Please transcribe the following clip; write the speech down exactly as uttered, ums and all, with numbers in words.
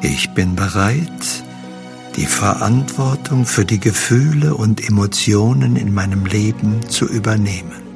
Ich bin bereit, die Verantwortung für die Gefühle und Emotionen in meinem Leben zu übernehmen.